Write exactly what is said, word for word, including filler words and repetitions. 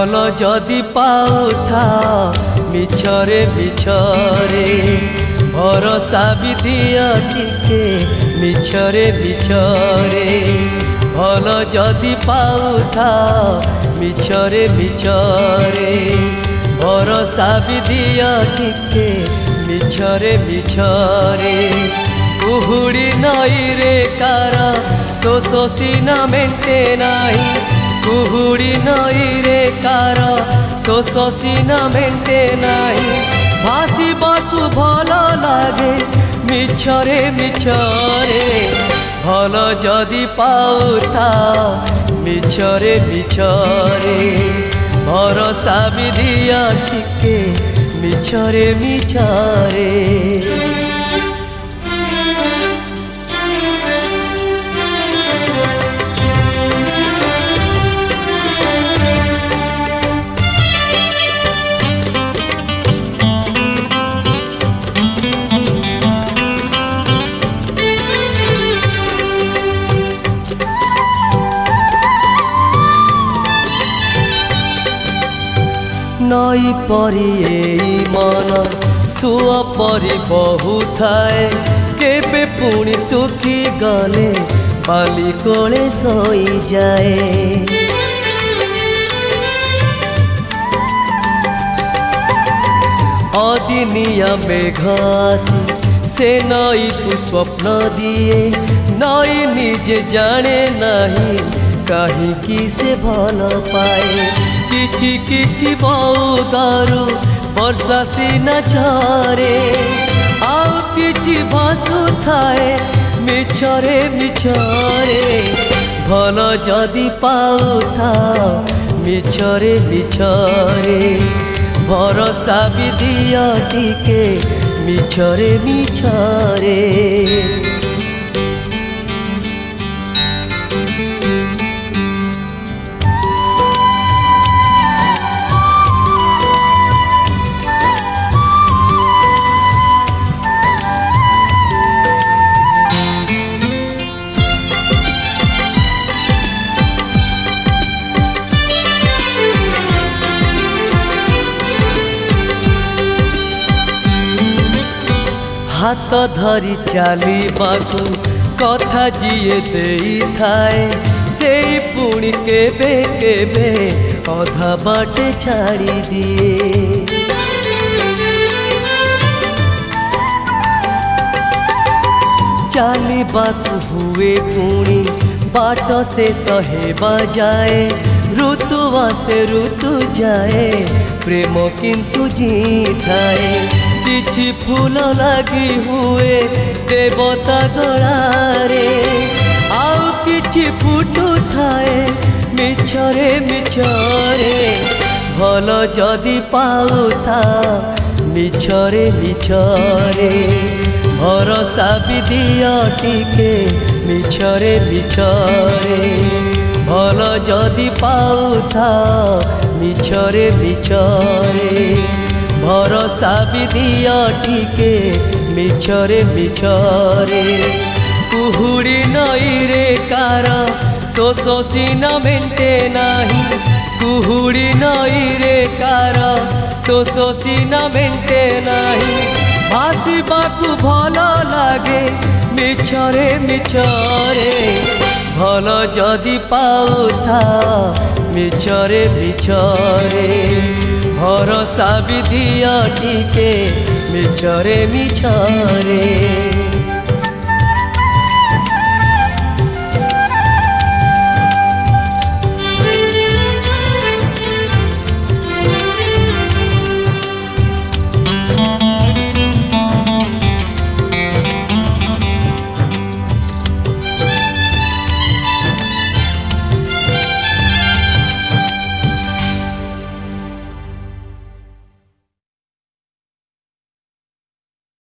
भल जदि पाउथा मिछरे मिछरे भरोसा भी दिया टिके मिछरे मिछरे भल जदि पाउथा मिछरे मिछरे भरोसा भी दिया टिके मिछरे मिछरे कुहुड़ी नई रे कार शोष सीना मेटे नाही कुहुड़ी नई रे कार शोष सीना मेटे नाही भासीबाकू भल लागे मिछरे मिछरे भल जदि पाउथा मिछरे मिछरे भरोसा भी दिया टिके मिछरे मिछरे नई परी एई मन सुआ परी बहु थाए केबे पुणी सुखी गले बाली कोले सोई जाए अदिनिया मेघ आसी से नई को स्वप्न दिए नई निजे जाने नहीं कहीं की से भल पाए किछि किछि बहुदारू वर्षा सीना झरे आउ किछि भासु थाए मिछरे मिछरे भल जदि पाउथा मिछरे मिछरे भरोसा भी दिया टिके मिछरे मिछरे हाथ धरी चली बाकू कथा जीए देई थाए से पुणी केबे केबे अधा बाटे छाड़ी दिए चली बाकू हुए पुणी बाट से सहे बजाए ऋतुवा से ऋतु जाए प्रेम किंतु जी थाए किछि फूल लगी हुए देवता गलारे आउ किछि फुटु थाए मिछरे मिछरे भल जदि पाउथा मिछरे मिछरे भरोसा भी दिया टिके मिछरे मिछरे भल जदि पाउथा मिछरे मिछरे भरोसा भी दिया टिके मिछरे मिछरे कुहुड़ी नई रे कार शोष सीना मेटे नाही कुहुड़ी नई रे कार शोष सीना मेटे नाही भासीबाकू भल लागे मिछरे मिछरे भल जदि पाउथा मिछरे मिछरे भरोसा भी दिया टिके मिछरे मिछरे।